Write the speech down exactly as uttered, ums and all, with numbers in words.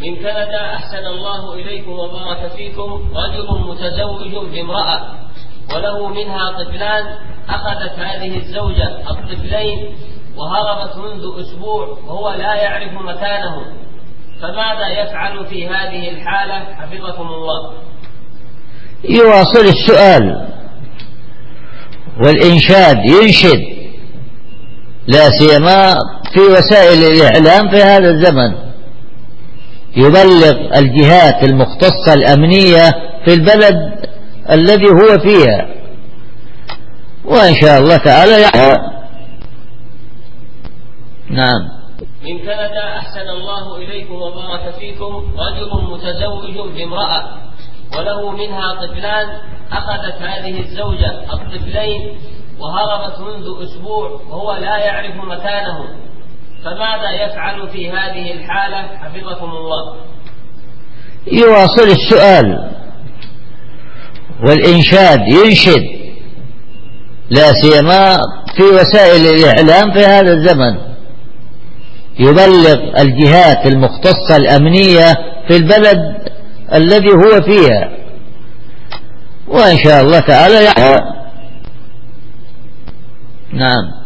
من كندا أحسن الله إليكم وبارك فيكم. رجل متزوج بامرأة وله منها طفلان، أخذت هذه الزوجة الطفلين وهربت منذ أسبوع وهو لا يعرف مكانه، فماذا يفعل في هذه الحالة حفظكم الله؟ يواصل السؤال والإنشاد، ينشد، لا سيما في وسائل الإعلام في هذا الزمن، يبلغ الجهات المختصة الأمنية في البلد الذي هو فيها، وإن شاء الله تعالى يحفظ. نعم. من كندا أحسن الله إليكم وبارك فيكم. رجل متزوج بامرأة وله منها طفلان، أخذت هذه الزوجة الطفلين وهربت منذ أسبوع وهو لا يعرف مكانه، فماذا يفعل في هذه الحالة حفظكم الله؟ يواصل السؤال والإنشاد، ينشد، لا سيما في وسائل الإعلام في هذا الزمن، يبلغ الجهات المختصة الأمنية في البلد الذي هو فيها، وإن شاء الله تعالى يحفظ. نعم.